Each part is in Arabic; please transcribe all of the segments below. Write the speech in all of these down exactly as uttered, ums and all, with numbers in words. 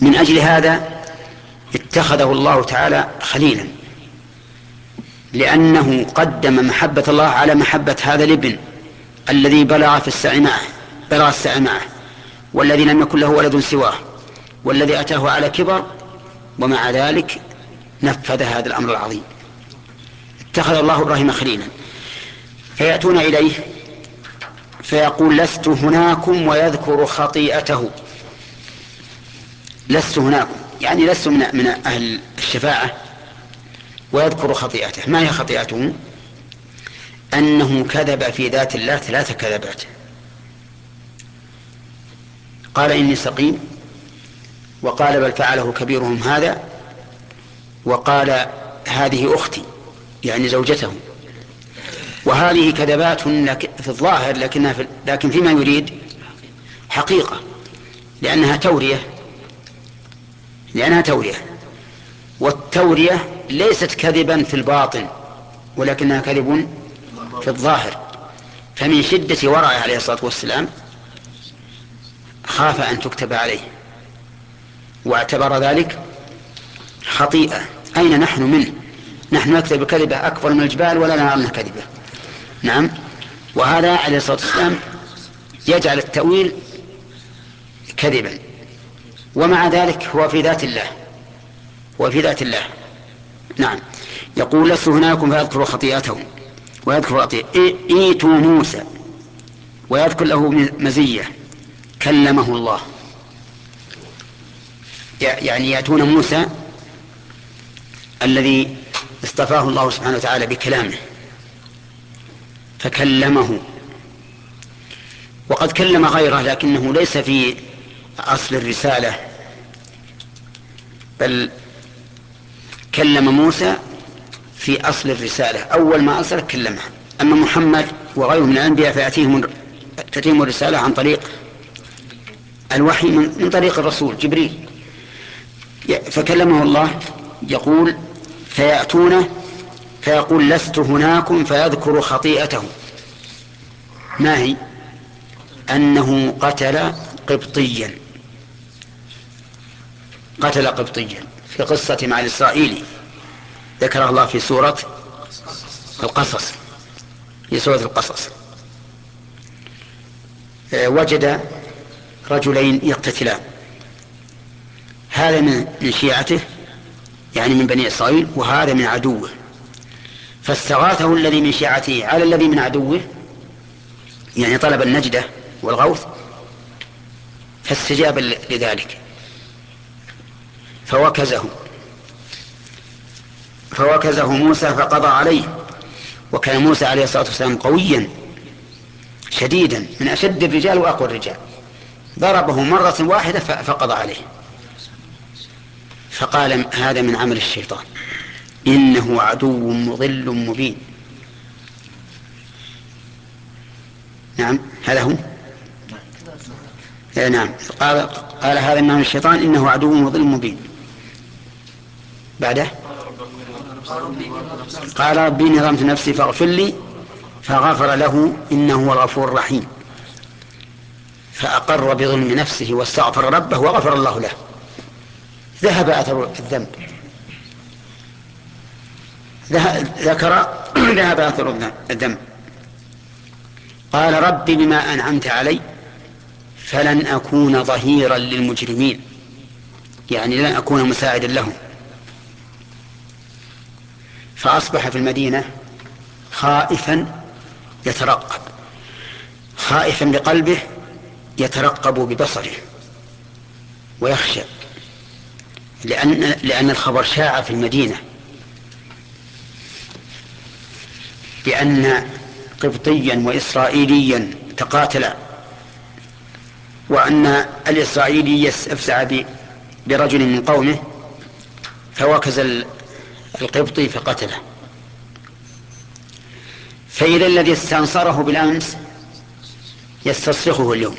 من أجل هذا اتخذه الله تعالى خليلا، لأنه قدم محبة الله على محبة هذا الابن الذي بلغ في السعي معه بلغ السعي معه، والذي لم يكن له ولد سواه، والذي أتاه على كبر، ومع ذلك نفذ هذا الأمر العظيم. اتخذ الله إبراهيم خليلا. فيأتون إليه فيقول لست هناكم ويذكر خطيئته. لست هناكم يعني لست من, من أهل الشفاعة، ويذكر خطيئته. ما هي خطيئته؟ أنه كذب في ذات الله ثلاث كذبات. قال إني سقيم، وقال بل فعله كبيرهم هذا، وقال هذه أختي يعني زوجته. وهذه كذبات في الظاهر لكنها في لكن فيما يريد حقيقة، لأنها تورية لأنها تورية والتورية ليست كذبا في الباطن، ولكنها كذب في الظاهر. فمن شدة ورعه عليه الصلاة والسلام خاف أن تكتب عليه، واعتبر ذلك خطيئة. أين نحن منه؟ نحن نكتب كذبة أكبر من الجبال ولا نعلم كذبة. نعم. وهذا عليه الصلاة والسلام يجعل التأويل كذبا، ومع ذلك هو في ذات الله وفي ذات الله. نعم. يقول لست هناكم فيذكر خطيئته ويذكر خطيئته. ايتوا موسى، ويذكر له مزية كلمه الله، يعني يأتون موسى الذي اصطفاه الله سبحانه وتعالى بكلامه فكلمه، وقد كلم غيره لكنه ليس في أصل الرسالة، بل كلم موسى في أصل الرسالة. أول ما أرسل كلمه. أما محمد وغيره من الأنبياء فيأتيهم تأتيهم الرسالة عن طريق الوحي من طريق الرسول جبريل، فكلمه الله. يقول فيأتونه فيقول لست هناكم فيذكر خطيئته. ما هي؟ أنه قتل قبطيا قتل قبطيا في قصة مع الإسرائيلي ذكرها الله في سورة القصص في سورة القصص. وجد رجلين يقتتلان، هذا من شيعته يعني من بني إسرائيل، وهذا من عدوه، فاستغاثه الذي من شيعته على الذي من عدوه، يعني طلب النجدة والغوث، فاستجاب لذلك فوكزه فوكزه موسى فقضى عليه. وكان موسى عليه الصلاة والسلام قويا شديدا من أشد الرجال وأقوى الرجال، ضربه مرة واحدة فقضى عليه. فقال هذا من عمل الشيطان إنه عدو مضل مبين. نعم هذا هو. نعم قال, قال هذا من عمل الشيطان إنه عدو مضل مبين. بعده قال ربي إني ظلمت نفسي فاغفر لي فغفر له إنه هو الغفور الرحيم. فأقر بظلم نفسه واستغفر ربه وغفر الله له، ذهب أثر الذنب، ذكر ذهب أثر الذنب. قال ربي بما أنعمت علي فلن أكون ظهيرا للمجرمين، يعني لن أكون مساعدا لهم. فأصبح في المدينة خائفا يترقب، خائفا بقلبه يترقب ببصره ويخشى، لأن, لأن الخبر شاع في المدينة بأن قبطيا وإسرائيليا تقاتلا، وأن الإسرائيلي يستفزع برجل من قومه فوكز القبطي فقتله. فإذا الذي استنصره بالأمس يستصرخه اليوم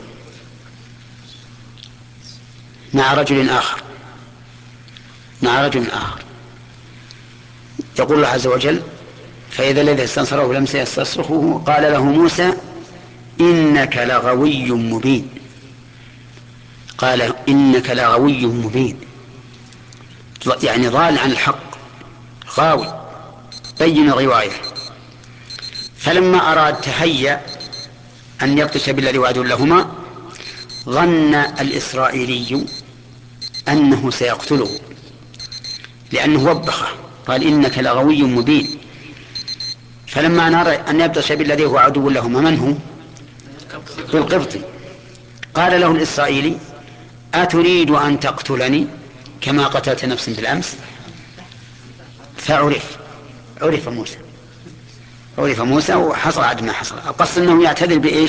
مع رجل آخر مع رجل آخر يقول الله عز وجل فإذا الذي استنصره بالأمس يستصرخه قال له موسى إنك لغوي مبين. قال إنك لغوي مبين، يعني ضال عن الحق، غاوي بين غوايه. فلما أراد تهيأ أن يبطش بالذي وعد لهما ظن الإسرائيلي أنه سيقتله، لأنه وبخه قال إنك لغوي مبين. فلما نرى أن يبطش بالذي هو عدو لهما من هو؟ بالقبطي. قال له الإسرائيلي أتريد أن تقتلني كما قتلت نفسا بالأمس؟ فعرف عرف موسى عرف موسى وحصل عد ما حصل. القصد أنه يعتذر بإيش؟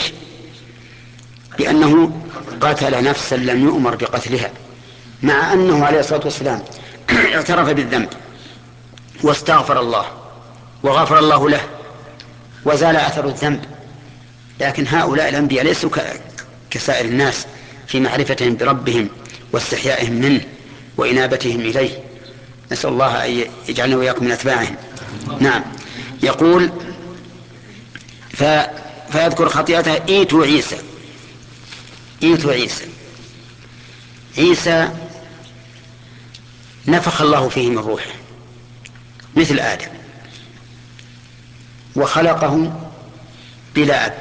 بأنه قتل نفسا لم يؤمر بقتلها، مع أنه عليه الصلاة والسلام اعترف بالذنب واستغفر الله وغفر الله له وزال أثر الذنب. لكن هؤلاء الأنبياء ليسوا كسائر الناس في معرفتهم بربهم واستحيائهم منه وإنابتهم إليه. نسأل الله أن يجعلنا وإياكم من أتباعهم. نعم. يقول ف... فيذكر خطيئته إيتوا عيسى. إيتوا عيسى عيسى نفخ الله فيه من روحه مثل آدم، وخلقه بلا أب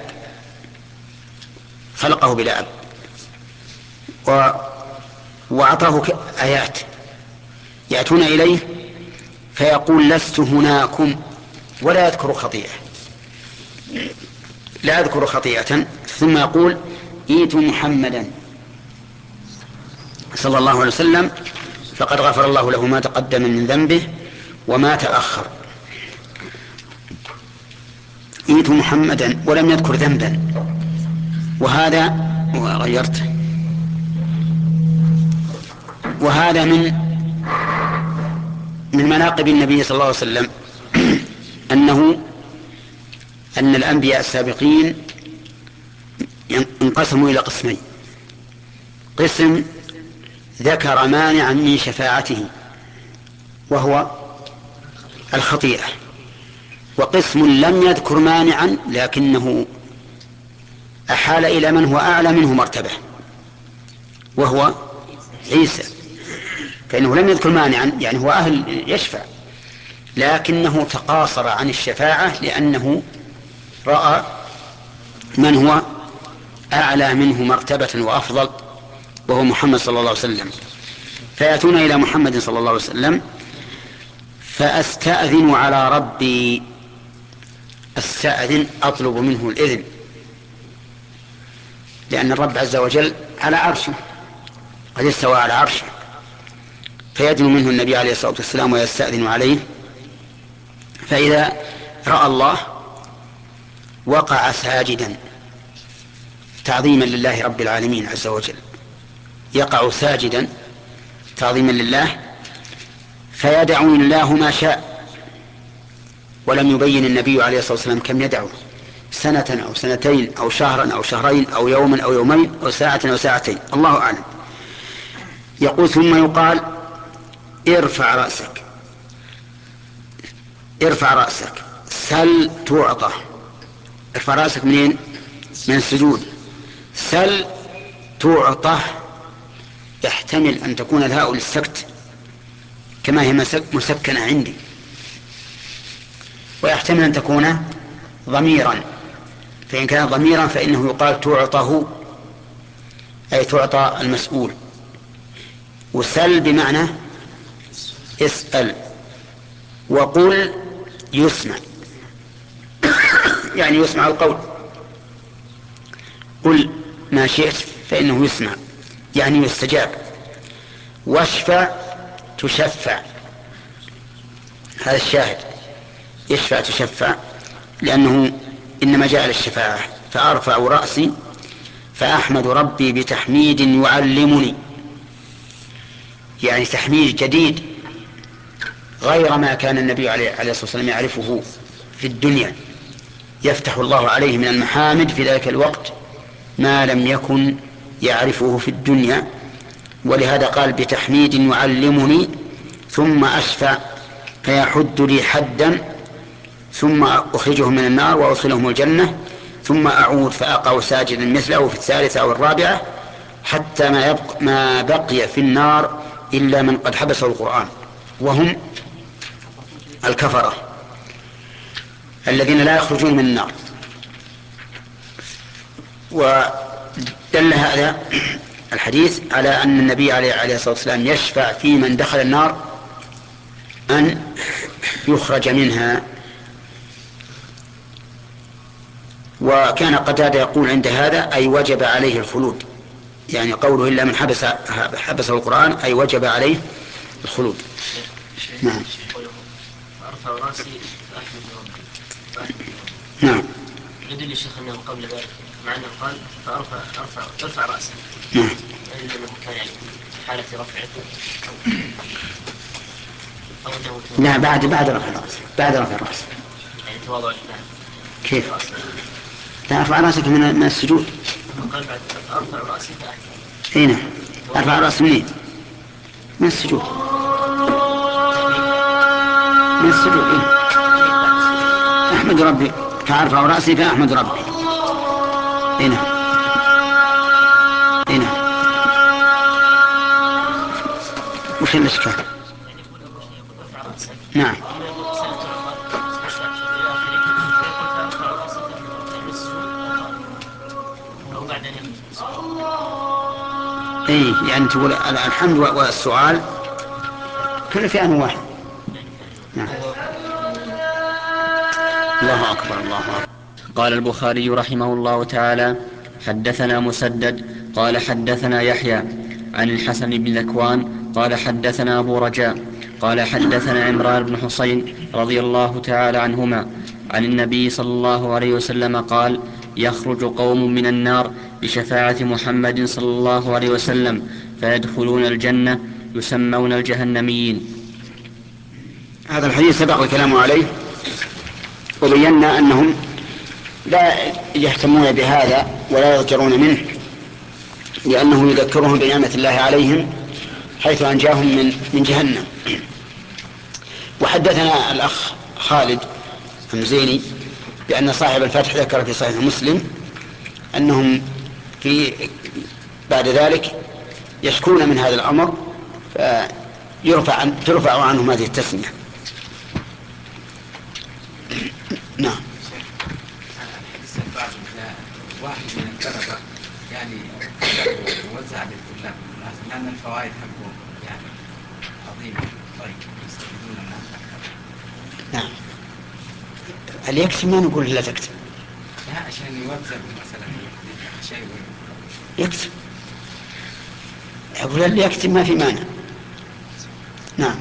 خلقه بلا أب و... وأعطاه آيات يأتون إليه فيقول لست هناكم، ولا يذكر خطيئة لا يذكر خطيئة ثم يقول إيتوا محمدا صلى الله عليه وسلم فقد غفر الله له ما تقدم من ذنبه وما تأخر. إيتوا محمدا ولم يذكر ذنبا، وهذا غيرت وهذا من من مناقب النبي صلى الله عليه وسلم أنه أن الأنبياء السابقين انقسموا إلى قسمين: قسم ذكر مانعا من شفاعته وهو الخطيئة، وقسم لم يذكر مانعا لكنه أحال إلى من هو أعلى منه مرتبة وهو عيسى، فإنه لم يذكر مانعا يعني هو أهل يشفع، لكنه تقاصر عن الشفاعة لأنه رأى من هو أعلى منه مرتبة وأفضل وهو محمد صلى الله عليه وسلم. فيأتون إلى محمد صلى الله عليه وسلم فأستأذن على ربي، أستأذن أطلب منه الإذن، لأن الرب عز وجل على عرشه قد استوى على عرشه، فيدن منه النبي عليه الصلاة والسلام ويستأذن عليه. فإذا رأى الله وقع ساجدا تعظيما لله رب العالمين عز وجل، يقع ساجدا تعظيما لله، فيدعو الله ما شاء. ولم يبين النبي عليه الصلاة والسلام كم يدعو، سنة أو سنتين أو شهرا أو شهرين أو يوما أو يومين أو ساعة أو ساعتين، الله أعلم. يقول ثم يقال ارفع رأسك ارفع رأسك سل تعطى. ارفع رأسك منين؟ من السجود. سل تعطى يحتمل أن تكون الهاء للسكت كما هي مسكنة عندي، ويحتمل أن تكون ضميرا، فإن كان ضميرا فإنه يقال تعطه أي تعطى المسؤول، وسل بمعنى اسأل، وقل يسمع يعني يسمع القول، قل ما شئت فإنه يسمع يعني يستجاب. واشفع تشفع، هذا الشاهد، يشفع تشفع لأنه إنما جاء للشفاعة. فأرفع رأسي فأحمد ربي بتحميد يعلمني، يعني تحميد جديد غير ما كان النبي عليه الصلاة والسلام يعرفه في الدنيا، يفتح الله عليه من المحامد في ذلك الوقت ما لم يكن يعرفه في الدنيا. ولهذا قال بتحميد يعلمني ثم أشفع فيحد لي حدا ثم أخرجه من النار وأدخلهم الجنة ثم أعود فأقع ساجدا مثله في الثالثة أو الرابعة حتى ما, يبق ما بقي في النار إلا من قد حبسه القرآن، وهم الكفرة الذين لا يخرجون من النار. ودل هذا الحديث على أن النبي عليه الصلاة والسلام يشفع في من دخل النار أن يخرج منها. وكان قتادة يقول عند هذا أي وجب عليه الخلود، يعني قوله إلا من حبس حبسه القرآن أي وجب عليه الخلود. نعم. أرفع رأسي فأحمد ربي. نعم. يدل الشيخ أنه قبل ذلك مع أنه قال فأرفع أرفع أرفع رأسي. نعم. إلا أنه كان يعني حالة رفعه. لا بعد بعد رفع الرأس بعد رفع الرأس. يعني تواضع لله. كيف؟ لا أرفع رأسك من من السجود. قال بعد أرفع رأسي فأحمد. إيه نعم. أرفع رأسي منين؟ من السجود. من السجود. إيه؟ أحمد ربي فأرفع رأسي فأحمد ربي. إيه نعم. إيه نعم. وش الإشكال؟ نعم. اي يعني تقول الحمد والسؤال كل في آن واحد. نعم. الله أكبر الله أكبر. قال البخاري رحمه الله تعالى: حدثنا مسدد قال حدثنا يحيى عن الحسن بن ذكوان قال حدثنا أبو رجاء قال حدثنا عمران بن حسين رضي الله تعالى عنهما عن النبي صلى الله عليه وسلم قال: يخرج قوم من النار بشفاعة محمد صلى الله عليه وسلم فيدخلون الجنة يسمون الجهنميين. هذا الحديث سبق الكلام عليه وبينا أنهم لا يهتمون بهذا ولا يضجرون منه، لأنه يذكرهم بنعمة الله عليهم حيث أنجاهم من من جهنم. وحدثنا الأخ خالد المزيني بأن صاحب الفتح ذكر في صحيح مسلم أنهم في بعد ذلك يشكون من هذا الأمر فيرفع عن ترفع عنهم هذه التسمية. نعم. واحد من الطلبة يعني وزع للطلاب لأن الفوائد حقهم يعني عظيمة، طيب يستفيدون منها أكثر. نعم. هل يكتب؟ ما نقول لا تكتب. لا عشان يوزع مثلا شيء يكتب. يقول اللي يكتب ما في مانع. نعم.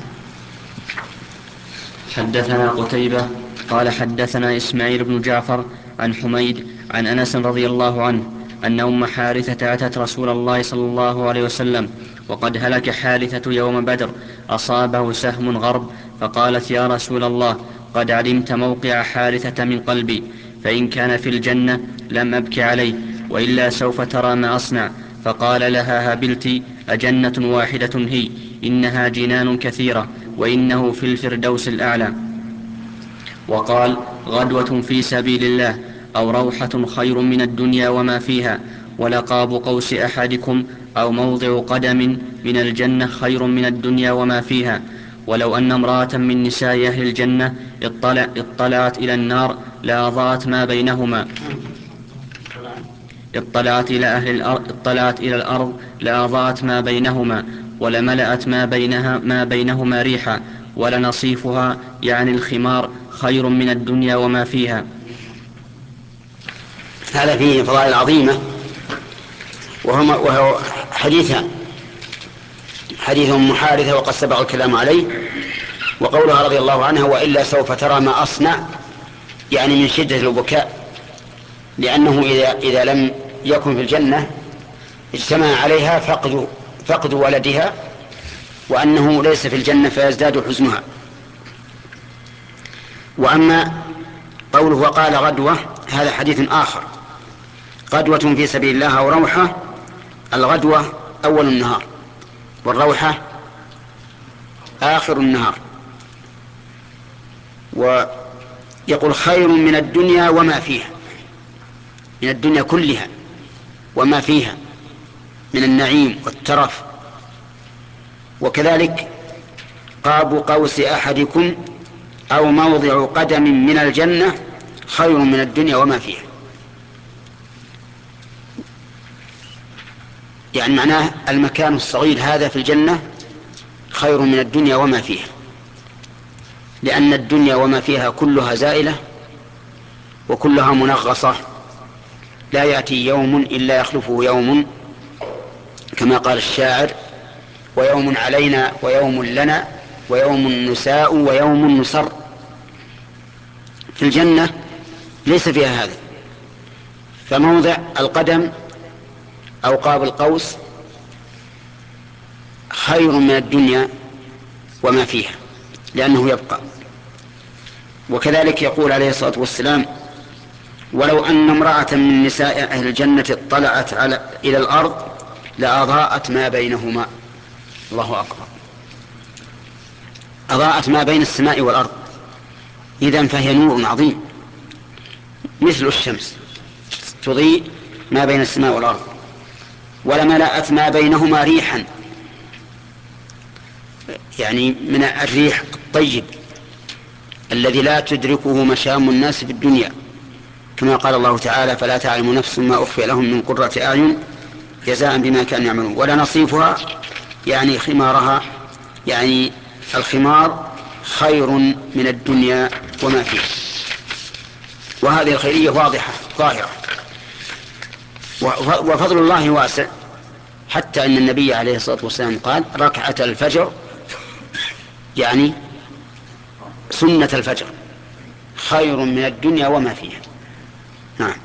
حدثنا قتيبة قال حدثنا إسماعيل بن جعفر عن حميد عن أنس رضي الله عنه أن أم حارثة أتت رسول الله صلى الله عليه وسلم وقد هلك حارثة يوم بدر، أصابه سهم غرب، فقالت: يا رسول الله، قد علمت موقع حارثة من قلبي، فإن كان في الجنة لم أبك عليه، وإلا سوف ترى ما أصنع. فقال لها: هبلت، أجنة واحدة هي، إنها جنان كثيرة، وإنه في الفردوس الأعلى. وقال: غدوة في سبيل الله أو روحة خير من الدنيا وما فيها، ولقاب قوس أحدكم أو موضع قدم من الجنة خير من الدنيا وما فيها. ولو أن امرأة من نساء أهل الجنة اطلع اطلعت إلى النار لأضاءت ما بينهما اطلعت إلى أهل الأرض اطلعت إلى الأرض لأضاءت ما بينهما، ولملأت ما بينها ما بينهما ريحا، ولنصيفها يعني الخمار خير من الدنيا وما فيها. هذا فيه فضائل عظيمة، وهو, وهو حديثان: حديث أم حارثة وقد سبق الكلام عليه، وقولها رضي الله عنها: وإلا سوف ترى ما أصنع، يعني من شدة البكاء، لأنه إذا, إذا لم يكن في الجنة اجتمع عليها فقد, فقد ولدها، وأنه ليس في الجنة فيزداد حزنها. وأما قوله وقال غدوة، هذا حديث آخر: غدوة في سبيل الله أو روحة. الغدوة أول النهار، والروحة آخر النهار. ويقول خير من الدنيا وما فيها، من الدنيا كلها وما فيها. من النعيم والترف. وكذلك قاب قوس أحدكم أو موضع قدم من الجنة خير من الدنيا وما فيها. يعني معناه المكان الصغير هذا في الجنة خير من الدنيا وما فيها، لأن الدنيا وما فيها كلها زائلة وكلها منغصة، لا يأتي يوم إلا يخلفه يوم، كما قال الشاعر: ويوم علينا ويوم لنا ويوم نساء ويوم نسر. في الجنة ليس فيها هذا، فموضع القدم أو قاب القوس خير من الدنيا وما فيها، لأنه يبقى. وكذلك يقول عليه الصلاة والسلام: ولو أن امرأة من نساء أهل الجنة اطلعت على إلى الأرض لأضاءت ما بينهما. الله أكبر، أضاءت ما بين السماء والأرض، إذن فهي نور عظيم مثل الشمس تضيء ما بين السماء والأرض. ولملأت ما بينهما ريحا، يعني من الريح الطيب الذي لا تدركه مشام الناس في الدنيا، كما قال الله تعالى: فلا تعلم نفس ما أخفي لهم من قرة أعين جزاء بما كانوا يعملون. ولا نصيفها يعني خمارها، يعني الخمار خير من الدنيا وما فيه. وهذه الخيرية واضحة ظاهرة، وفضل الله واسع، حتى أن النبي عليه الصلاة والسلام قال: ركعة الفجر، يعني سنة الفجر، خير من الدنيا وما فيها. نعم.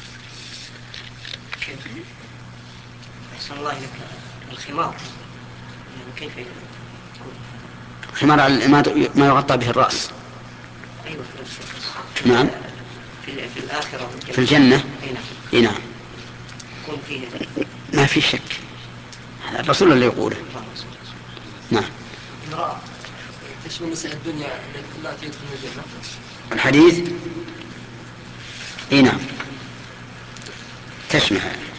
أحسن الله لك. الخمار كيف يكون؟ خمار ما يغطى به الرأس. أيوة. نعم. في, في الآخرة في الجنة. أي نعم. يكون فيه ما في شك، الرسول اللي يقوله. نعم. امرأة تشمل نساء الدنيا التي يدخلون الجنة. الحديث اي نعم تشمل.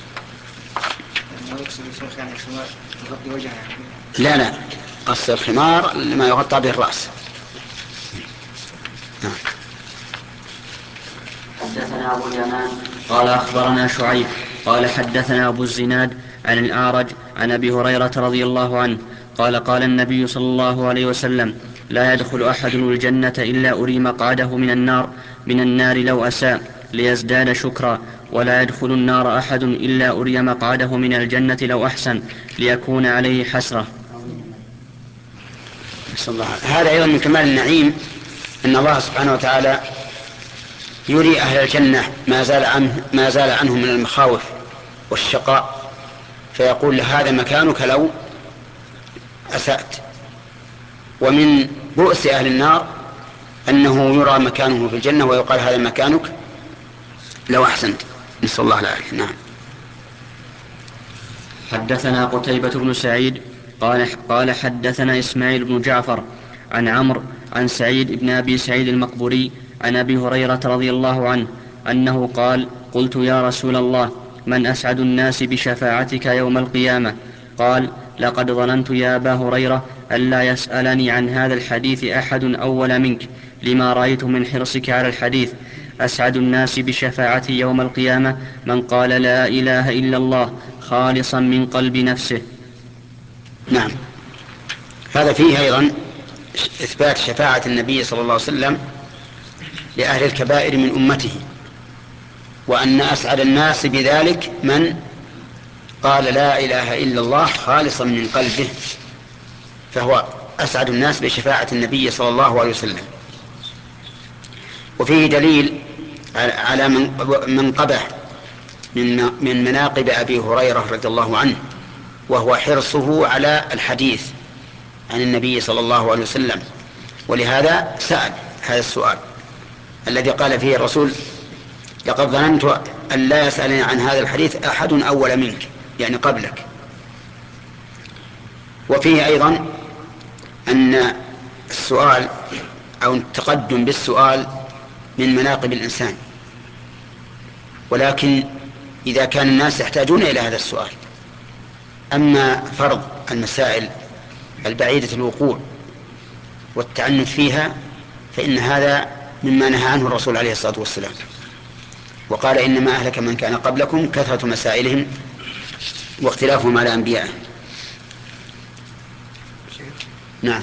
لا لا، قص الخمار لما يغطى به الرأس. نعم. حدثنا أبو اليمان قال أخبرنا شعيب قال حدثنا أبو الزناد عن الأعرج عن أبي هريرة رضي الله عنه قال قال النبي صلى الله عليه وسلم: لا يدخل أحد الجنة إلا أري مقعده من النار من النار لو أساء ليزداد شكرا، ولا يدخل النار أحد إلا أري مقعده من الجنة لو أحسن ليكون عليه حسرة. هذا أيضا من كمال النعيم أن الله سبحانه وتعالى يري أهل الجنة ما زال عنه ما زال عنهم من المخاوف والشقاء، فيقول: هذا مكانك لو أسأت. ومن بؤس أهل النار أنه يرى مكانه في الجنة ويقال: هذا مكانك لو أحسنت. نسأل الله العافية. نعم. حدثنا قتيبة بن سعيد قال قال حدثنا إسماعيل بن جعفر عن عمرو عن سعيد بن أبي سعيد المقبوري عن أبي هريرة رضي الله عنه أنه قال: قلت يا رسول الله، من أسعد الناس بشفاعتك يوم القيامة؟ قال: لقد ظننت يا أبا هريرة ألا يسألني عن هذا الحديث أحد أول منك، لما رأيت من حرصك على الحديث. أسعد الناس بشفاعتي يوم القيامة من قال لا إله إلا الله خالصا من قلب نفسه. نعم. هذا فيه أيضا إثبات شفاعة النبي صلى الله عليه وسلم لأهل الكبائر من أمته، وأن أسعد الناس بذلك من قال لا إله إلا الله خالصا من قلبه، فهو أسعد الناس بشفاعة النبي صلى الله عليه وسلم. وفيه دليل على منقبة من مناقب أبي هريرة رضي الله عنه، وهو حرصه على الحديث عن النبي صلى الله عليه وسلم، ولهذا سأل هذا السؤال الذي قال فيه الرسول: لقد ظننت أن لا يسألني عن هذا الحديث أحد أول منك، يعني قبلك. وفيه أيضا أن السؤال أو التقدم بالسؤال من مناقب الإنسان، ولكن إذا كان الناس يحتاجون إلى هذا السؤال أما فرض المسائل البعيدة الوقوع والتعنت فيها فإن هذا مما نهى عنه الرسول عليه الصلاة والسلام، وقال إنما أهلك من كان قبلكم كثرة مسائلهم واختلافهم على أنبيائهم. نعم.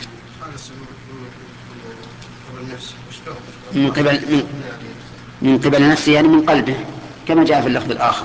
من قبل من, من قبل نفسه يعني من قلبه كما جاء في اللفظ الآخر.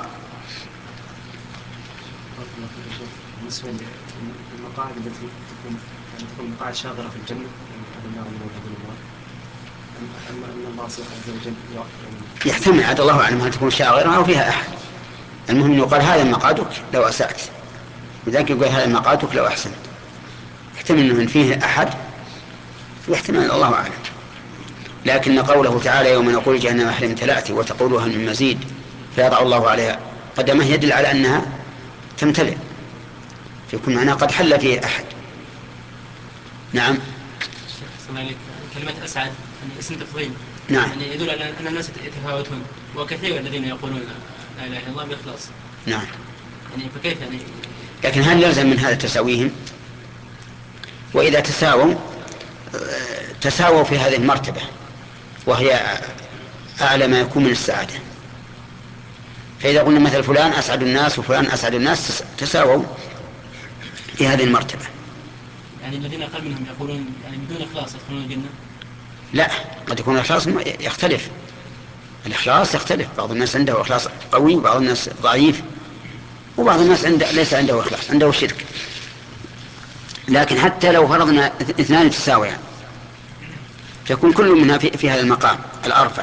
بالنسبة للمقاعد التي تكون تكون مقاعد شاغرة في الجنة أهل النار الموجودين الله، أما أن الله عز وجل يحتمل عاد الله أعلم هل تكون شاغرة أو فيها أحد. المهم يقال هذا مقعدك لو أسأت، وذاك يقول هذا مقعدك لو أحسنت. يحتمل أنه فيه أحد ويحتمل الله أعلم. لكن قوله تعالى يوم نقول جهنم هل امتلأت وتقول هل من مزيد فيضع الله عليها قدمه يدل على أنها تمتلئ، فيكون معناه قد حل فيه أحد. نعم. كلمة أسعد يعني اسم تفضيل. نعم. يعني يدل على أن الناس يتفاوتون، وكثير الذين يقولون لا إله إلا الله بإخلاص. نعم. يعني فكيف يعني؟ لكن هل يلزم من هذا تساويهم؟ وإذا تساووا تساووا في هذه المرتبة وهي أعلى ما يكون من السعادة. فإذا قلنا مثل فلان أسعد الناس وفلان أسعد الناس تساووا في هذه المرتبة. يعني الذين أقل منهم يقولون يعني بدون إخلاص يدخلون الجنة؟ لا، قد يكون الإخلاص يختلف. الإخلاص يختلف، بعض الناس عنده إخلاص قوي وبعض الناس ضعيف، وبعض الناس عنده ليس عنده إخلاص، عنده شرك. لكن حتى لو فرضنا اثنان تساويان فيكون كل منها في, في هذا المقام الأرفع.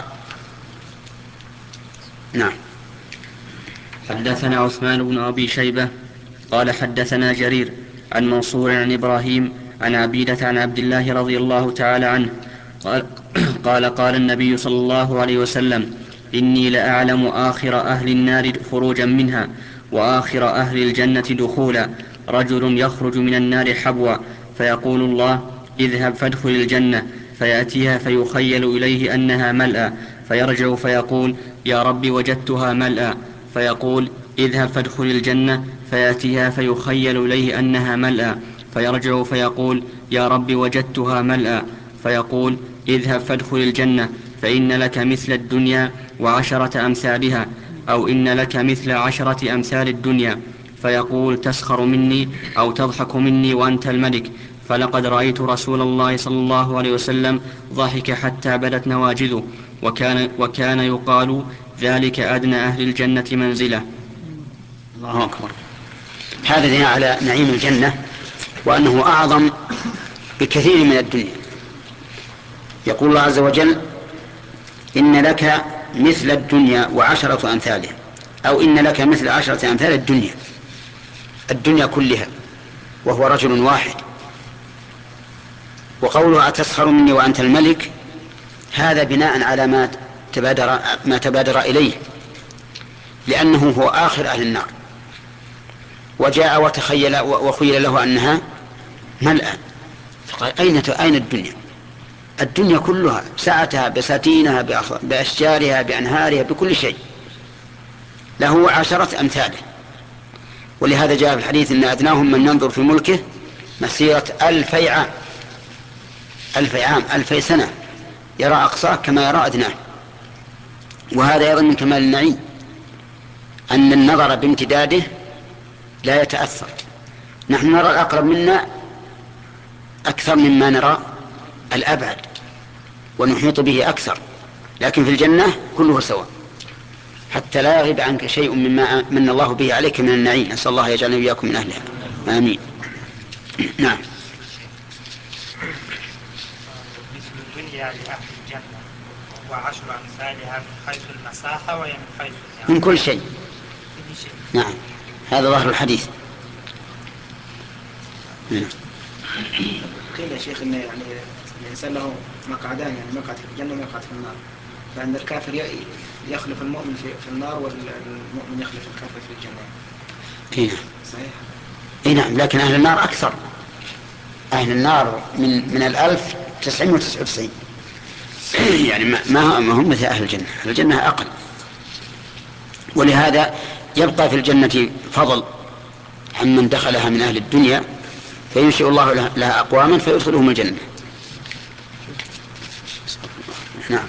نعم. حدثنا عثمان بن أبي شيبة قال حدثنا جرير عن منصور عن إبراهيم عن عبيدة عن عبد الله رضي الله تعالى عنه قال قال, قال النبي صلى الله عليه وسلم إني لأعلم آخر أهل النار خروجا منها وآخر أهل الجنة دخولا، رجل يخرج من النار حبوا فيقول الله اذهب فادخل الجنة، فيأتيها فيخيل إليه أنها ملأى، فيرجع فيقول يا رب وجدتها ملأى، فيقول اذهب فادخل الجنة، فيأتيها فيخيل إليه أنها ملأى، فيرجع فيقول يا رب وجدتها ملأى، فيقول اذهب فادخل الجنة فإن لك مثل الدنيا وعشرة أمثالها، أو إن لك مثل عشرة أمثال الدنيا، فيقول تسخر مني أو تضحك مني وأنت الملك، فلقد رأيت رسول الله صلى الله عليه وسلم ضحك حتى بدت نواجذه، وكان, وكان يقال ذلك أدنى أهل الجنة منزلة. الله أكبر. هذا دليل على نعيم الجنة وأنه أعظم بكثير من الدنيا. يقول الله عز وجل إن لك مثل الدنيا وعشرة أمثالها، أو إن لك مثل عشرة أمثال الدنيا، الدنيا كلها، وهو رجل واحد. وقوله أتسخر مني وأنت الملك هذا بناء على ما تبادر, ما تبادر إليه، لأنه هو آخر أهل النار، وجاء وتخيل وخيل له أنها ملأى، فقال أين أين الدنيا؟ الدنيا كلها سعتها بساتينها بأشجارها بأنهارها بكل شيء، له عشرة أمثاله. ولهذا جاء في الحديث إن أدناهم من ينظر في ملكه مسيرة ألفي عام، ألفي عام ألفي سنة، يرى أقصاه كما يرى أدناه. وهذا أيضا من كمال النعيم أن النظر بامتداده لا يتأثر. نحن نرى الأقرب منا أكثر مما نرى الأبعد ونحيط به أكثر، لكن في الجنة كله سواء، حتى لا يغيب عنك شيء مما من الله به عليك من النعيم. نسأل الله يجعلنا وإياكم من أهلها، آمين. نعم. مثل الدنيا لأهل الجنة وعشر أمثالها من حيث المساحة ومن حيث من كل شيء. كل شيء. نعم، هذا ظاهر الحديث. نعم. قيل يا شيخ إن يعني الإنسان له مقعدان، يعني مقعد في الجنة ومقعد في النار، فعند الكافر يخلف المؤمن في النار والمؤمن يخلف الكافر في الجنة. إيه. صحيح. إيه نعم، لكن أهل النار أكثر. أهل النار من من الألف تسعين وتسعة وتسعين يعني ما ما هم مثل أهل الجنة. أهل الجنة أقل. ولهذا يبقى في الجنة فضل عمن دخلها من أهل الدنيا، فينشئ الله لها أقواما فيدخلهم الجنة. نعم.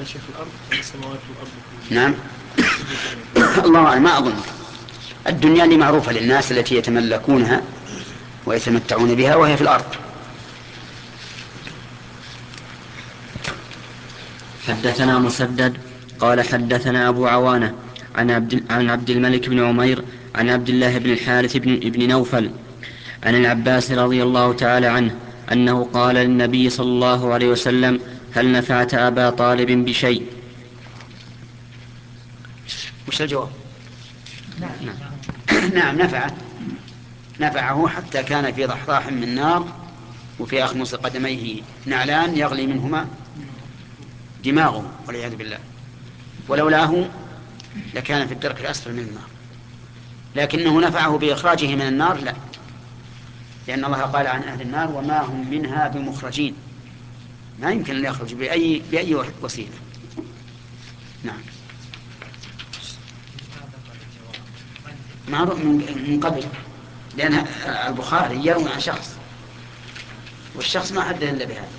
نعم. الله أعلم، ما أظن. الدنيا اللي معروفة للناس التي يتملكونها ويتمتعون بها، وهي في الأرض. حدثنا مسدد قال حدثنا أبو عوانة عن عبد, عن عبد الملك بن عمير عن عبد الله بن الحارث بن, بن نوفل عن العباس رضي الله تعالى عنه أنه قال للنبي صلى الله عليه وسلم: هل نفعت أبا طالب بشيء؟ وش الجواب؟ نعم. نعم نفعه نفعه حتى كان في ضحضاح من نار، وفي أخمص قدميه نعلان يغلي منهما دماغه والعياذ بالله، ولولاه لكان في الدرك الأسفل من النار. لكنه نفعه بإخراجه من النار لا، لأن الله قال عن أهل النار: وما هم منها بمخرجين. ما يمكن أن يخرج بأي, بأي وسيلة. نعم. معروف من قبل، لأن البخاري يروي عن شخص، والشخص ما حدث إلا بهذا.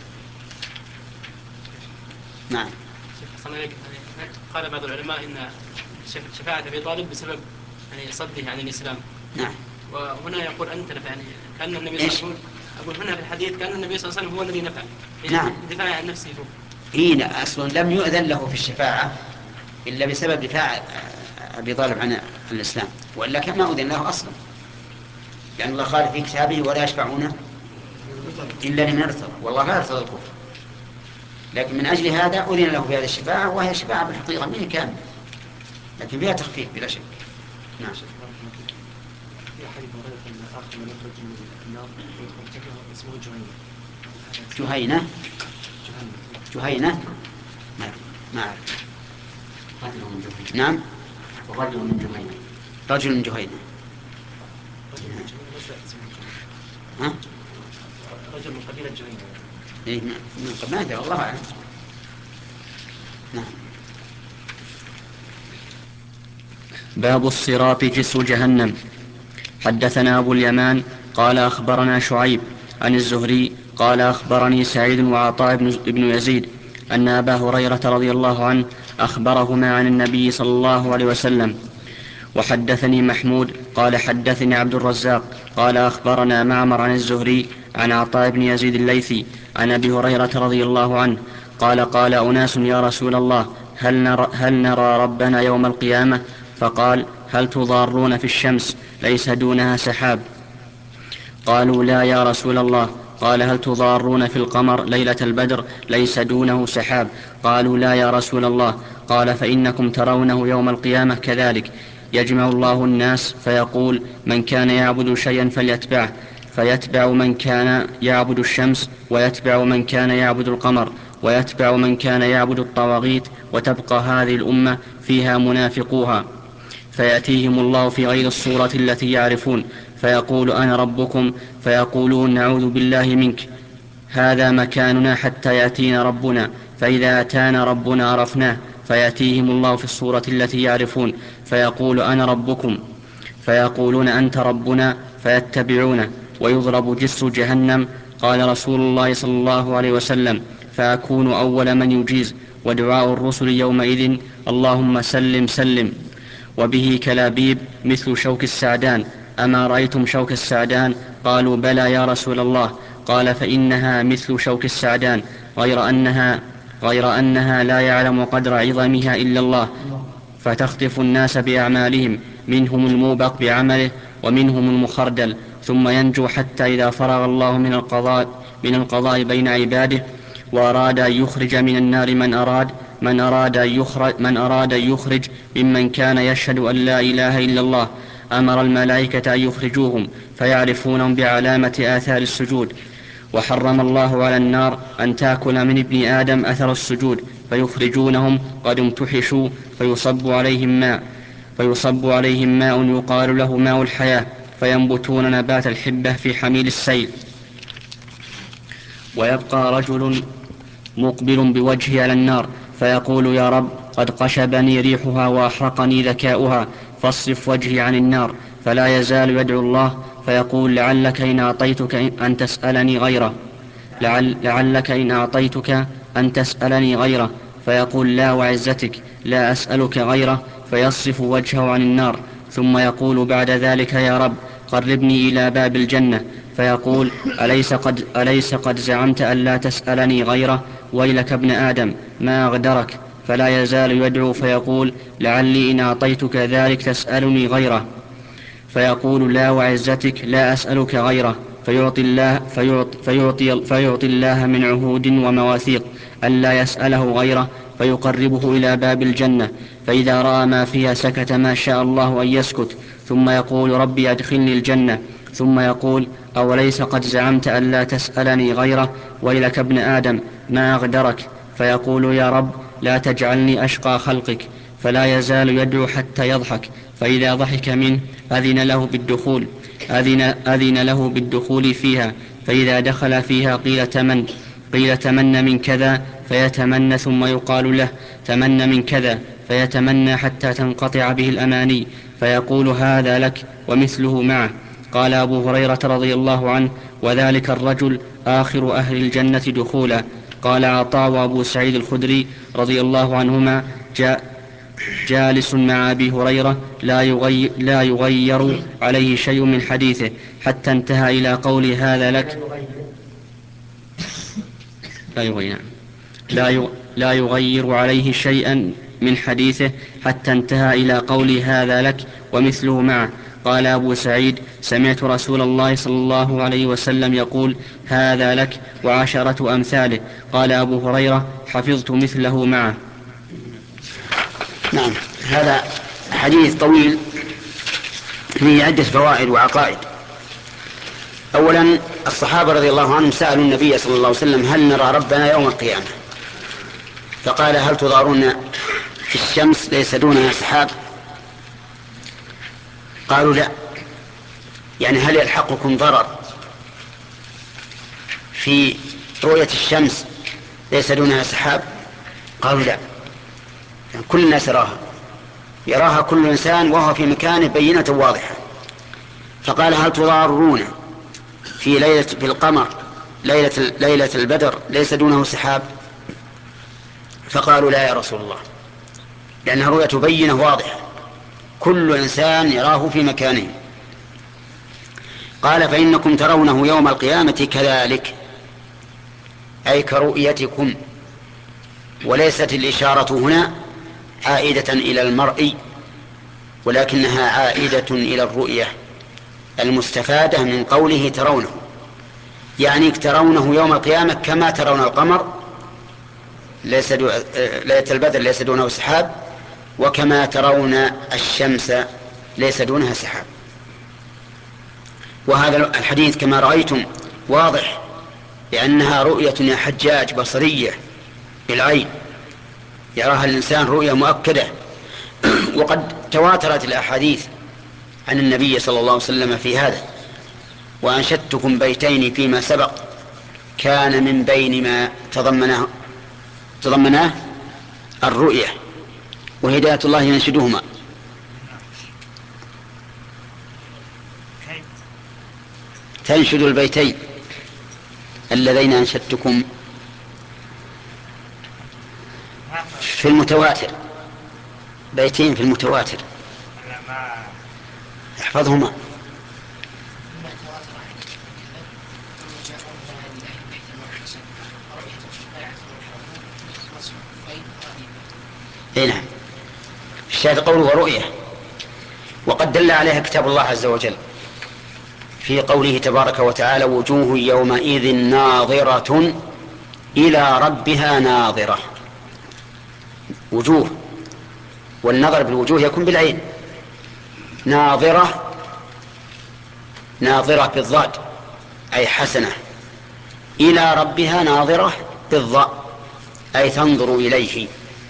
نعم. قال بعض العلماء إن شفاعة أبي طالب بسبب يعني صده عن الإسلام. نعم. وهنا يقول أنت نفع، يعني كأن النبي صلى الله عليه وسلم، أقول هنا في الحديث كأن النبي صلى الله عليه وسلم هو الذي نفع. نعم. دفاع عن نفسه هو. إيه، أصلا لم يؤذن له في الشفاعة إلا بسبب دفاع أبي طالب عن الإسلام، وإلا كان ما أذن له أصلا، لأن الله قال في كتابه: ولا يشفعون إلا لمن ارتضى، والله لا يرتضى الكفر. لكن من أجل هذا أذن له في هذه الشفاعة، وهي شفاعة بالحقيقة منه كامل، لكن فيها تخفيف بلا شك. نعم. جهينة جهينة ما ما أعرف. نعم. رجل من جهينة. رجل من جهينة. ها؟ رجل من قبيلة جهينة. إيه، من قبل ما أدري، والله أعلم. نعم. باب الصراط جسر جهنم. حدثنا أبو اليمان قال أخبرنا شعيب عن الزهري قال أخبرني سعيد وعطاء بن يزيد أن أبا هريرة رضي الله عنه أخبرهما عن النبي صلى الله عليه وسلم. وحدثني محمود قال حدثني عبد الرزاق قال أخبرنا معمر عن الزهري عن عطاء بن يزيد الليثي عن أبي هريرة رضي الله عنه قال: قال أناس: يا رسول الله، هل نرى, هل نرى ربنا يوم القيامة؟ فقال: هل تضارون في الشمس ليس دونها سحاب؟ قالوا: لا يا رسول الله. قال: هل تضارون في القمر ليلة البدر ليس دونه سحاب؟ قالوا: لا يا رسول الله. قال: فإنكم ترونه يوم القيامة كذلك، يجمع الله الناس فيقول: من كان يعبد شيئا فليتبعه، فيتبع من كان يعبد الشمس، ويتبع من كان يعبد القمر، ويتبع من كان يعبد الطواغيت، وتبقى هذه الأمة فيها منافقوها، فيأتيهم الله في غير الصورة التي يعرفون، فيقول: أنا ربكم، فيقولون: نعوذ بالله منك، هذا مكاننا حتى يأتينا ربنا، فإذا أتانا ربنا عرفناه، فيأتيهم الله في الصورة التي يعرفون، فيقول: أنا ربكم، فيقولون: أنت ربنا، فيتبعونه، ويضرب جسر جهنم. قال رسول الله صلى الله عليه وسلم: فأكون أول من يجيز، ودعاء الرسل يومئذ: اللهم سلم سلم. وبه كلابيب مثل شوك السعدان. أما رأيتم شوك السعدان؟ قالوا: بلى يا رسول الله. قال: فإنها مثل شوك السعدان، غير أنها, غير أنها لا يعلم قدر عظمها إلا الله، فتخطف الناس بأعمالهم، منهم الموبق بعمله، ومنهم المخردل، ثم ينجو حتى إذا فرغ الله من القضاء, من القضاء بين عباده، وأراد أن يخرج من النار من أراد من أراد أن يخرج, من أراد أن يخرج ممن كان يشهد أن لا إله إلا الله، أمر الملائكة أن يخرجوهم، فيعرفونهم بعلامة آثار السجود. وحرم الله على النار أن تأكل من ابن آدم أثر السجود، فيخرجونهم قد امتحشوا، فيصب عليهم ماء فيصب عليهم ماء يقال له ماء الحياة، فينبتون نبات الحبة في حميل السيل. ويبقى رجل مقبل بوجهه على النار، فيقول: يا رب، قد قشبني ريحها وأحرقني ذكاؤها، فاصرف وجهي عن النار. فلا يزال يدعو الله فيقول لعلك إن أعطيتك أن تسألني غيره لعل لعلك إن أعطيتك أن تسألني غيره فيقول لا وعزتك لا أسألك غيره فيصرف وجهه عن النار ثم يقول بعد ذلك يا رب قربني إلى باب الجنة فيقول أليس قد, أليس قد زعمت أن لا تسألني غيره ويلك ابن آدم ما أغدرك فلا يزال يدعو فيقول لعلي إن أعطيتك ذلك تسألني غيره فيقول لا وعزتك لا أسألك غيره فيعطي الله, فيعطي, فيعطي, فيعطي الله من عهود ومواثيق ألا يسأله غيره فيقربه إلى باب الجنة فإذا رأى ما فيها سكت ما شاء الله أن يسكت ثم يقول ربي أدخلني الجنة ثم يقول أوليس قد زعمت أن لا تسألني غيره ويلك ابن آدم ما أغدرك فيقول يا رب لا تجعلني أشقى خلقك فلا يزال يدعو حتى يضحك فإذا ضحك منه أذن له بالدخول أذن, أذن له بالدخول فيها فإذا دخل فيها قيل تمن قيل تمن من كذا فيتمنى ثم يقال له تمن من كذا فيتمنى حتى تنقطع به الأماني فيقول هذا لك ومثله معه. قال أبو هريرة رضي الله عنه وذلك الرجل آخر أهل الجنة دخولا. قال عطاء وأبو سعيد الخدري رضي الله عنهما جاء جالس مع أبي هريرة لا يغير, لا يغير عليه شيء من حديثه حتى انتهى إلى قول هذا لك لا يغير, لا لا يغير عليه شيئا من حديثه حتى انتهى إلى قول هذا لك ومثله معه. قال أبو سعيد سمعت رسول الله صلى الله عليه وسلم يقول هذا لك وعشرة أمثاله. قال أبو هريرة حفظت مثله معه. نعم، هذا حديث طويل فيه عدة فوائد وعقائد. أولا الصحابة رضي الله عنهم سألوا النبي صلى الله عليه وسلم هل نرى ربنا يوم القيامة؟ فقال هل تضارون في الشمس ليس دونها سحاب؟ قالوا لا، يعني هل يلحقكم ضرر في رؤية الشمس ليس دونها سحاب؟ قالوا لا، يعني كل الناس يراها يراها كل إنسان وهو في مكانه بينة واضحة. فقال هل تضارون في ليلة في القمر ليلة, ليلة البدر ليس دونه سحاب؟ فقالوا لا يا رسول الله، لأنها رؤية بينة واضحة كل إنسان يراه في مكانه. قال فإنكم ترونه يوم القيامة كذلك، أي كرؤيتكم. وليست الإشارة هنا عائدة إلى المرء، ولكنها عائدة إلى الرؤية المستفادة من قوله ترونه، يعني ترونه يوم القيامة كما ترون القمر ليس دو... ليلة البدر ليس دونه سحاب، وكما ترون الشمس ليس دونها سحاب. وهذا الحديث كما رأيتم واضح، لأنها رؤية يا حجاج بصرية بالعين، يراها الإنسان رؤية مؤكدة. وقد تواترت الأحاديث عن النبي صلى الله عليه وسلم في هذا. وأنشدتكم بيتين فيما سبق كان من بين ما تضمناه تضمناه الرؤية وهداية الله ينشدهما. تنشد البيتين اللذين أنشدتكم في المتواتر، بيتين في المتواتر احفظهما. هنا الشاهد قوله ورؤية، وقد دل عليها كتاب الله عز وجل في قوله تبارك وتعالى وجوه يومئذ ناظرة إلى ربها ناظرة. وجوه، والنظر بالوجوه يكون بالعين. ناظرة ناظرة بالضاد أي حسنة، إلى ربها ناظرة بالضاء أي تنظر إليه.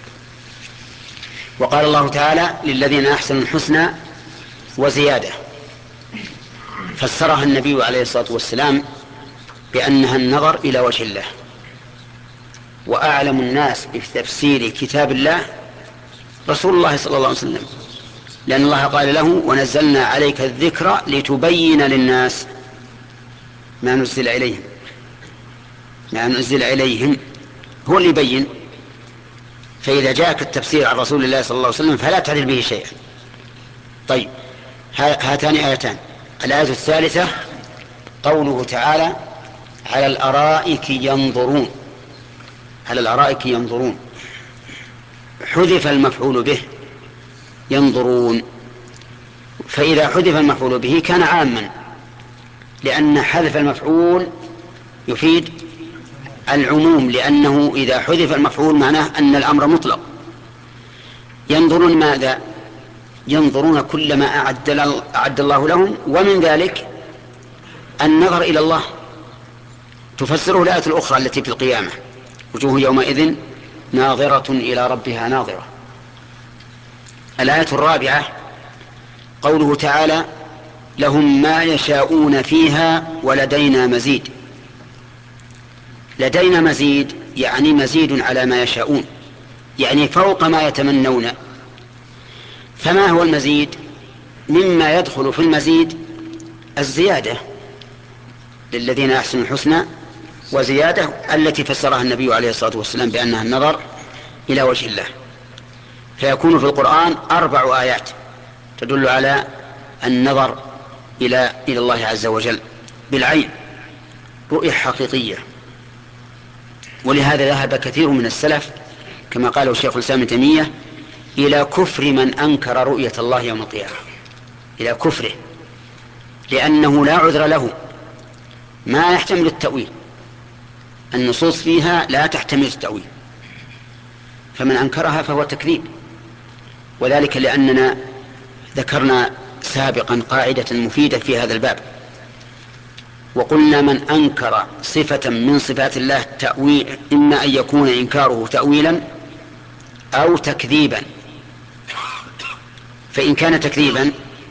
وقال الله تعالى للذين أحسنوا الحسنى وزيادة، فسرها النبي عليه الصلاة والسلام بأنها النظر إلى وجه الله. وأعلم الناس بتفسير كتاب الله رسول الله صلى الله عليه وسلم، لأن الله قال له ونزلنا عليك الذكر لتبين للناس ما نزل إليهم ما نزل إليهم هو اللي يبين. فإذا جاءك التفسير عن رسول الله صلى الله عليه وسلم فلا تعدل به شيئا. طيب هاتان آيتان. الآية الثالثة قوله تعالى على الأرائك ينظرون. على الأرائك ينظرون حذف المفعول به ينظرون، فإذا حذف المفعول به كان عاما، لأن حذف المفعول يفيد العموم، لأنه إذا حذف المفعول معناه أن الأمر مطلق. ينظرون ماذا؟ ينظرون كل ما أعد الله لهم، ومن ذلك النظر إلى الله. تفسره الآية الأخرى التي في القيامة وجوه يومئذ ناظرة إلى ربها ناظرة. الآية الرابعة قوله تعالى لهم ما يشاءون فيها ولدينا مزيد. لدينا مزيد يعني مزيد على ما يشاءون، يعني فوق ما يتمنون. فما هو المزيد؟ مما يدخل في المزيد الزيادة للذين أحسنوا الحسنى وزيادة، التي فسرها النبي عليه الصلاة والسلام بأنها النظر إلى وجه الله. فيكون في القرآن أربع آيات تدل على النظر إلى إلى الله عز وجل بالعين، رؤية حقيقية. ولهذا ذهب كثير من السلف كما قاله الشيخ الإسلام ابن تيمية إلى كفر من أنكر رؤية الله يوم القيامة، إلى كفره، لأنه لا عذر له، ما يحتمل التأويل، النصوص فيها لا تحتمل التأويل، فمن أنكرها فهو تكذيب. وذلك لأننا ذكرنا سابقا قاعدة مفيدة في هذا الباب، وقلنا من أنكر صفة من صفات الله تأويل إما أن يكون إنكاره تأويلا أو تكذيبا. فإن كان تكذيبا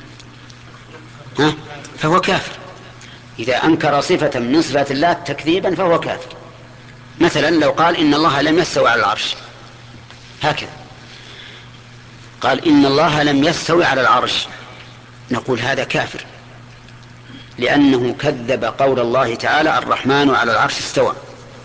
ها فهو كافر. إذا أنكر صفة من صفات الله تكذيبا فهو كافر. مثلا لو قال إن الله لم يستوي على العرش، هكذا قال إن الله لم يستوي على العرش، نقول هذا كافر، لأنه كذب قول الله تعالى الرحمن على العرش استوى.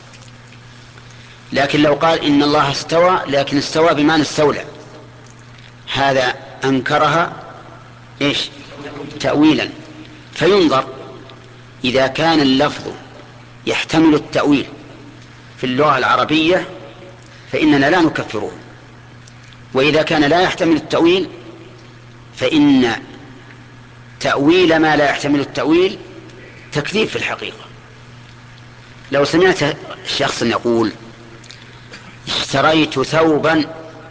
لكن لو قال إن الله استوى لكن استوى بمعنى استولى، هذا أنكرها إيش؟ تأويلا. فينظر إذا كان اللفظ يحتمل التأويل في اللغة العربية فإننا لا نكفره، وإذا كان لا يحتمل التأويل فإن تأويل ما لا يحتمل التأويل تكذيب في الحقيقة. لو سمعت شخص يقول اشتريت ثوبا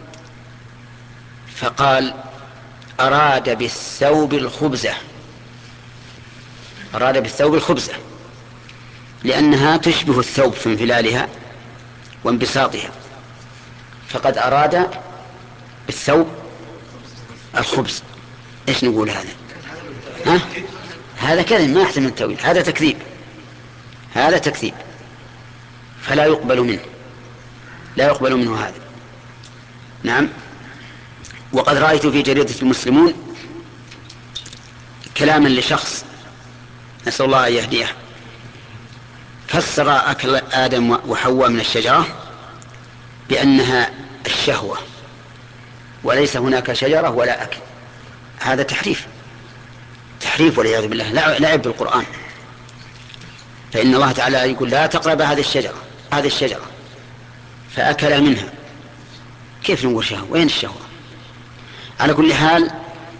فقال أراد بالثوب الخبزة، أراد بالثوب الخبزة لأنها تشبه الثوب في انفلالها وانبساطها، فقد أراد بالثوب الخبز. إيش نقول هذا؟ ها؟ هذا كذب ما يحتمل التأويل، هذا تكذيب، هذا تكذيب، فلا يقبل منه، لا يقبل منه هذا. نعم. وقد رأيت في جريدة المسلمون كلاما لشخص نسأل الله أن يهديه، فسر أكل آدم وحواء من الشجرة بأنها الشهوة، وليس هناك شجرة ولا أكل. هذا تحريف، تحريف والعياذ بالله، لعب بالقرآن. فإن الله تعالى يقول لا تقرب هذه الشجرة، هذه الشجرة، فأكل منها. كيف نقول شهوة؟ وين الشهوة؟ على كل حال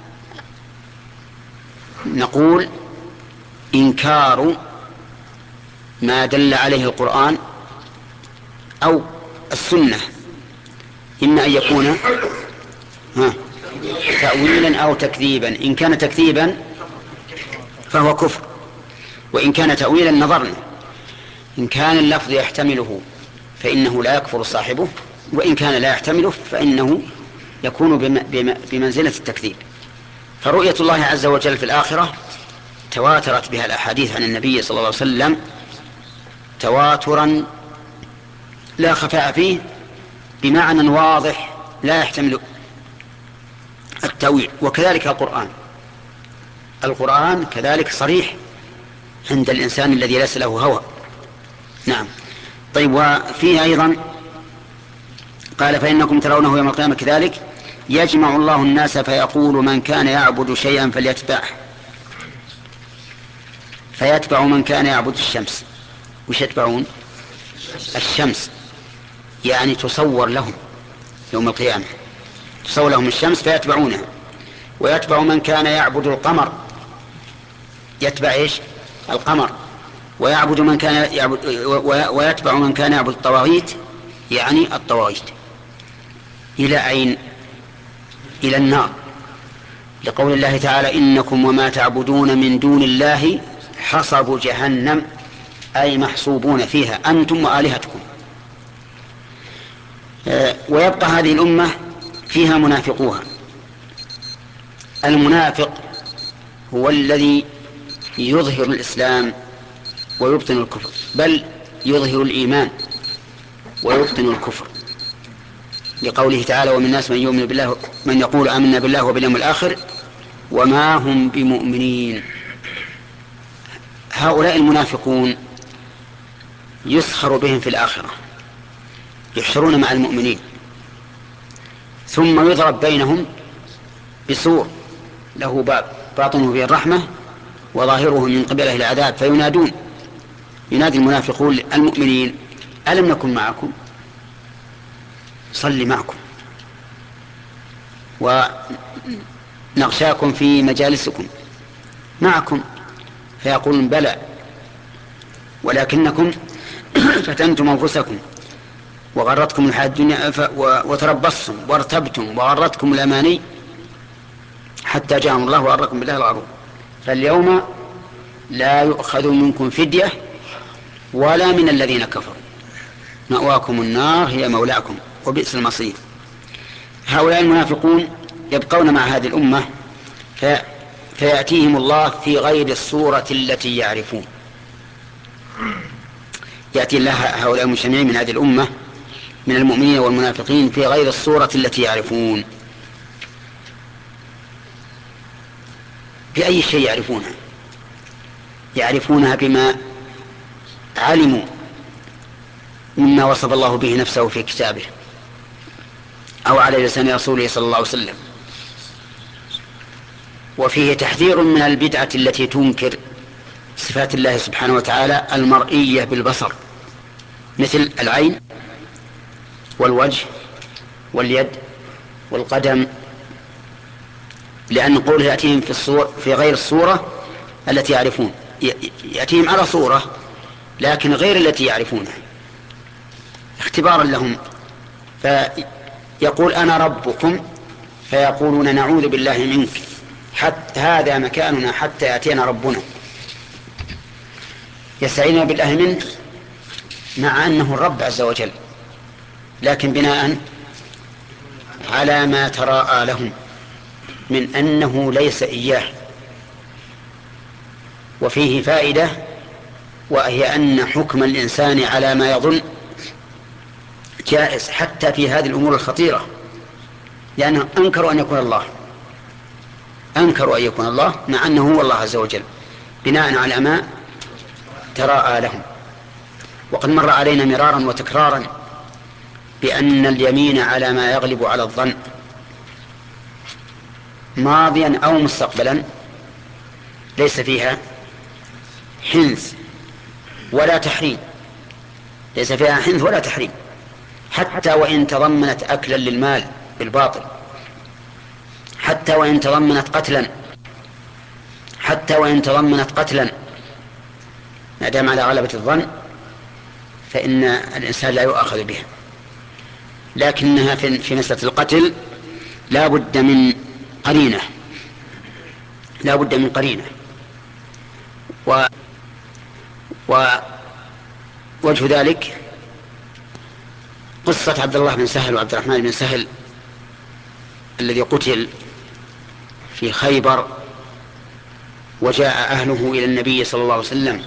نقول إنكار ما دل عليه القرآن أو السنة إما أن يكون ها تأويلا أو تكذيبا. إن كان تكذيبا فهو كفر، وإن كان تأويلا نظرنا. إن كان اللفظ يحتمله فإنه لا يكفر صاحبه، وإن كان لا يحتمله فإنه يكون بمنزلة التكذيب. فرؤية الله عز وجل في الآخرة تواترت بها الأحاديث عن النبي صلى الله عليه وسلم تواترا لا خفاء فيه، بمعنى واضح لا يحتمل تأويل. وكذلك القرآن القرآن كذلك صريح عند الإنسان الذي ليس له هوى. نعم. طيب، وفيه أيضا قال فإنكم ترونه يوم القيامة كذلك يجمع الله الناس فيقول من كان يعبد شيئا فليتبعه فيتبع من كان يعبد الشمس. وش يتبعون؟ الشمس، يعني تصور لهم يوم القيامة، تصور لهم الشمس فيتبعونها. ويتبع من كان يعبد القمر، يتبع ايش؟ القمر. ويعبد من كان يعبد ويتبع من كان يعبد الطواغيت، يعني الطواغيت. إلى أين؟ إلى النار، لقول الله تعالى إنكم وما تعبدون من دون الله حصب جهنم، أي محصوبون فيها أنتم وآلهتكم. آه ويبقى هذه الأمة فيها منافقوها. المنافق هو الذي يظهر الإسلام ويبطن الكفر، بل يظهر الإيمان ويبطن الكفر، لقوله تعالى ومن الناس من يؤمن بالله من يقول آمنا بالله وباليوم الآخر وما هم بمؤمنين. هؤلاء المنافقون يسخر بهم في الآخرة، يحشرون مع المؤمنين ثم يضرب بينهم بسور له باب باطنه فيه الرحمة وظاهره من قبله العذاب، فينادون ينادي المنافقون المؤمنين ألم نكن معكم؟ صل معكم ونغشاكم في مجالسكم معكم، فيقولون بلى ولكنكم فتنتم أنفسكم وغرتكم الحياة الدنيا وتربصتم وارتبتم وغرتكم الأماني حتى جاءكم الله وغركم بالله الغرور، فاليوم لا يؤخذ منكم فدية ولا من الذين كفروا مأواكم النار هي مولاكم وبئس المصير. هؤلاء المنافقون يبقون مع هذه الأمة في فيأتيهم الله في غير الصورة التي يعرفون. يأتي الله هؤلاء المجتمعين من هذه الأمة من المؤمنين والمنافقين في غير الصورة التي يعرفون. بأي شيء يعرفونها؟ يعرفونها بما علموا مما وصف الله به نفسه في كتابه أو على لسان رسوله صلى الله عليه وسلم. وفيه تحذير من البدعة التي تنكر صفات الله سبحانه وتعالى المرئية بالبصر، مثل العين والوجه واليد والقدم، لأن قوله يأتيهم في, الصور في غير الصورة التي يعرفون، يأتيهم على صورة لكن غير التي يعرفونها اختبارا لهم. فيقول أنا ربكم فيقولون نعوذ بالله منك، حتى هذا مكاننا حتى يأتينا ربنا. يستعينون بالله منه مع أنه الرب عز وجل، لكن بناء على ما تراءى لهم من أنه ليس إياه. وفيه فائدة، وهي أن حكم الإنسان على ما يظن جائز حتى في هذه الأمور الخطيرة، لأنه أنكروا أن يكون الله أنكروا أن يكون الله مع أنه هو الله عز وجل بناء على ما تراءى لهم. وقد مر علينا مرارا وتكرارا بأن اليمين على ما يغلب على الظن ماضيا أو مستقبلا ليس فيها حنث ولا تحريم، ليس فيها حنث ولا تحريم، حتى وإن تضمنت أكلا للمال بالباطل، حتى وإن تضمنت قتلا حتى وإن تضمنت قتلا ما دام على غلبة الظن فإن الإنسان لا يؤاخذ بها. لكنها في مسألة القتل لا بد من قرينة لا بد من قرينة و ووجه ذلك قصة عبد الله بن سهل وعبد الرحمن بن سهل الذي قتل في خيبر، وجاء أهله إلى النبي صلى الله عليه وسلم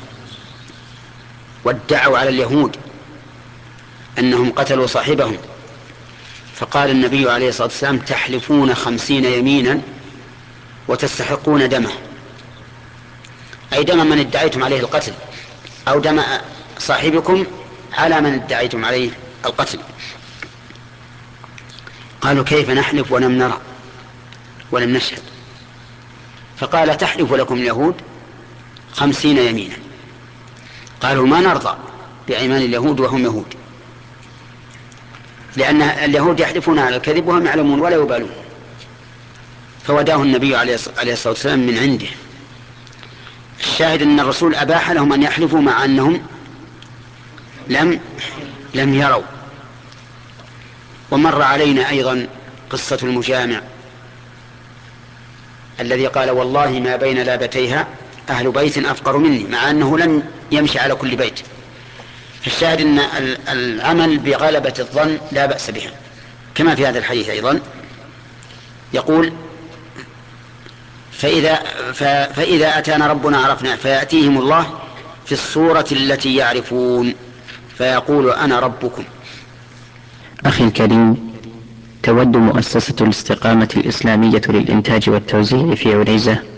وادعوا على اليهود أنهم قتلوا صاحبهم، فقال النبي عليه الصلاة والسلام تحلفون خمسين يمينا وتستحقون دمه، أي دم من ادعيتم عليه القتل، أو دم صاحبكم على من ادعيتم عليه القتل. قالوا كيف نحلف ولم نرى ولم نشهد؟ فقال تحلف لكم اليهود خمسين يمينا. قالوا ما نرضى بأيمان اليهود وهم يهود، لأن اليهود يحلفون على الكذب وهم يعلمون ولا يبالون. فوداه النبي عليه الصلاة والسلام من عنده. الشاهد أن الرسول أباح لهم أن يحلفوا مع أنهم لم لم يروا. ومر علينا أيضا قصة المجامع الذي قال والله ما بين لابتيها أهل بيت أفقر مني، مع أنه لن يمشي على كل بيت. فالشاهد أن العمل بغلبة الظن لا بأس بها، كما في هذا الحديث أيضا يقول فإذا, فإذا أتانا ربنا عرفنا، فيأتيهم الله في الصورة التي يعرفون فيقول أنا ربكم. أخي الكريم، تود مؤسسة الاستقامة الإسلامية للإنتاج والتوزيع في عنيزة